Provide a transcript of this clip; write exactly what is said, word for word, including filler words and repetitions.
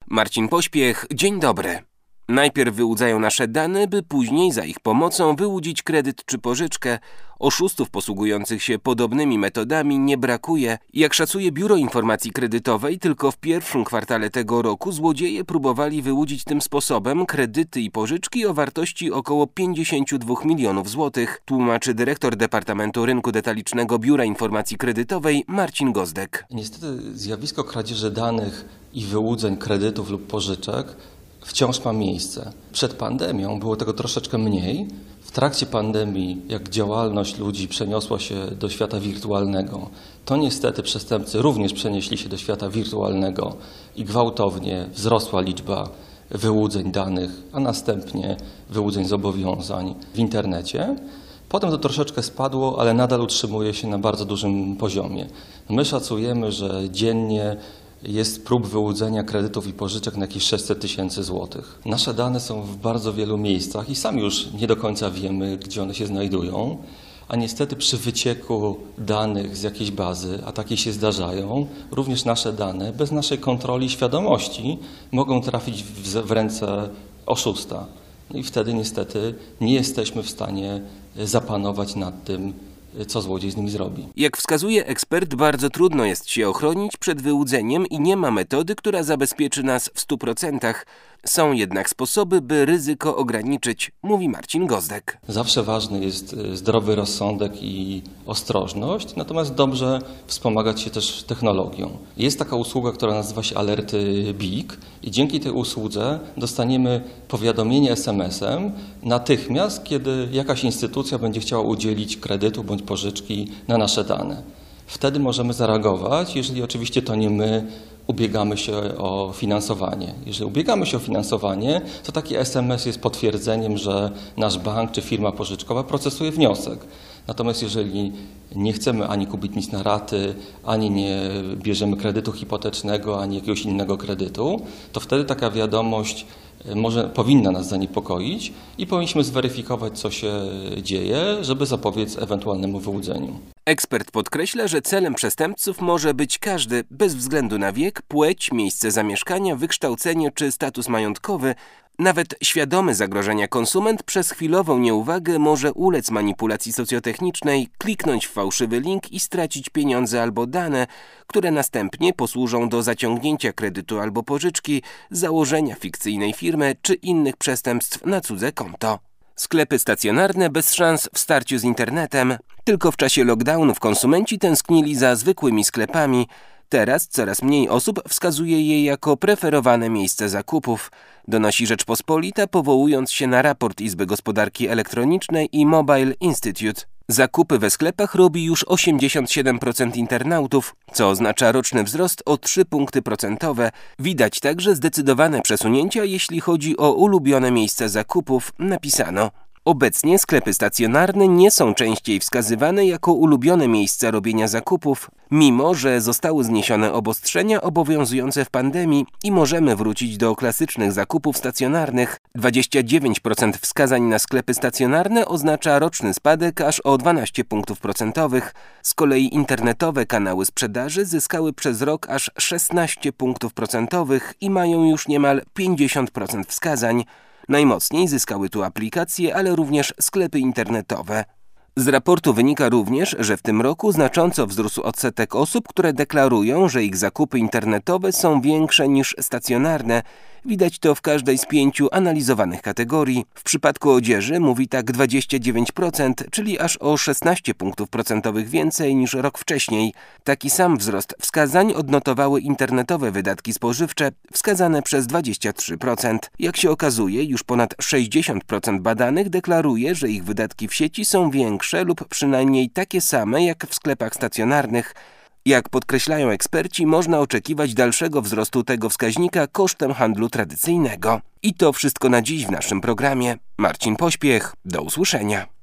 Marcin Pośpiech, dzień dobry. Najpierw wyłudzają nasze dane, by później za ich pomocą wyłudzić kredyt czy pożyczkę. Oszustów posługujących się podobnymi metodami nie brakuje. Jak szacuje Biuro Informacji Kredytowej, tylko w pierwszym kwartale tego roku złodzieje próbowali wyłudzić tym sposobem kredyty i pożyczki o wartości około pięćdziesiąt dwa milionów złotych, tłumaczy dyrektor Departamentu Rynku Detalicznego Biura Informacji Kredytowej Marcin Gozdek. Niestety zjawisko kradzieży danych i wyłudzeń kredytów lub pożyczek wciąż ma miejsce. Przed pandemią było tego troszeczkę mniej. W trakcie pandemii, jak działalność ludzi przeniosła się do świata wirtualnego, to niestety przestępcy również przenieśli się do świata wirtualnego i gwałtownie wzrosła liczba wyłudzeń danych, a następnie wyłudzeń zobowiązań w internecie. Potem to troszeczkę spadło, ale nadal utrzymuje się na bardzo dużym poziomie. My szacujemy, że dziennie jest prób wyłudzenia kredytów i pożyczek na jakieś sześćset tysięcy złotych. Nasze dane są w bardzo wielu miejscach i sami już nie do końca wiemy, gdzie one się znajdują, a niestety przy wycieku danych z jakiejś bazy, a takie się zdarzają, również nasze dane bez naszej kontroli i świadomości mogą trafić w, w ręce oszusta. No i wtedy niestety nie jesteśmy w stanie zapanować nad tym, co złodziej z nimi zrobi. Jak wskazuje ekspert, bardzo trudno jest się ochronić przed wyłudzeniem i nie ma metody, która zabezpieczy nas w stu procentach. Są jednak sposoby, by ryzyko ograniczyć, mówi Marcin Gozdek. Zawsze ważny jest zdrowy rozsądek i ostrożność, natomiast dobrze wspomagać się też technologią. Jest taka usługa, która nazywa się Alerty B I K i dzięki tej usłudze dostaniemy powiadomienie es em esem natychmiast, kiedy jakaś instytucja będzie chciała udzielić kredytu bądź pożyczki na nasze dane. Wtedy możemy zareagować, jeżeli oczywiście to nie my ubiegamy się o finansowanie. Jeżeli ubiegamy się o finansowanie, to taki es em es jest potwierdzeniem, że nasz bank czy firma pożyczkowa procesuje wniosek. Natomiast jeżeli nie chcemy ani kupić nic na raty, ani nie bierzemy kredytu hipotecznego, ani jakiegoś innego kredytu, to wtedy taka wiadomość może powinna nas zaniepokoić i powinniśmy zweryfikować, co się dzieje, żeby zapobiec ewentualnemu wyłudzeniu. Ekspert podkreśla, że celem przestępców może być każdy, bez względu na wiek, płeć, miejsce zamieszkania, wykształcenie czy status majątkowy. Nawet świadomy zagrożenia konsument przez chwilową nieuwagę może ulec manipulacji socjotechnicznej, kliknąć w fałszywy link i stracić pieniądze albo dane, które następnie posłużą do zaciągnięcia kredytu albo pożyczki, założenia fikcyjnej firmy czy innych przestępstw na cudze konto. Sklepy stacjonarne bez szans w starciu z internetem. Tylko w czasie lockdownów konsumenci tęsknili za zwykłymi sklepami. Teraz coraz mniej osób wskazuje je jako preferowane miejsce zakupów, donosi Rzeczpospolita, powołując się na raport Izby Gospodarki Elektronicznej i Mobile Institute. Zakupy we sklepach robi już osiemdziesiąt siedem procent internautów, co oznacza roczny wzrost o trzy punkty procentowe. Widać także zdecydowane przesunięcia, jeśli chodzi o ulubione miejsca zakupów, napisano. Obecnie sklepy stacjonarne nie są częściej wskazywane jako ulubione miejsca robienia zakupów, mimo że zostały zniesione obostrzenia obowiązujące w pandemii i możemy wrócić do klasycznych zakupów stacjonarnych. dwadzieścia dziewięć procent wskazań na sklepy stacjonarne oznacza roczny spadek aż o dwanaście punktów procentowych. Z kolei internetowe kanały sprzedaży zyskały przez rok aż szesnaście punktów procentowych i mają już niemal pięćdziesiąt procent wskazań. Najmocniej zyskały tu aplikacje, ale również sklepy internetowe. Z raportu wynika również, że w tym roku znacząco wzrósł odsetek osób, które deklarują, że ich zakupy internetowe są większe niż stacjonarne. Widać to w każdej z pięciu analizowanych kategorii. W przypadku odzieży mówi tak dwadzieścia dziewięć procent, czyli aż o szesnaście punktów procentowych więcej niż rok wcześniej. Taki sam wzrost wskazań odnotowały internetowe wydatki spożywcze, wskazane przez dwadzieścia trzy procent. Jak się okazuje, już ponad sześćdziesiąt procent badanych deklaruje, że ich wydatki w sieci są większe lub przynajmniej takie same jak w sklepach stacjonarnych. Jak podkreślają eksperci, można oczekiwać dalszego wzrostu tego wskaźnika kosztem handlu tradycyjnego. I to wszystko na dziś w naszym programie. Marcin Pośpiech, do usłyszenia.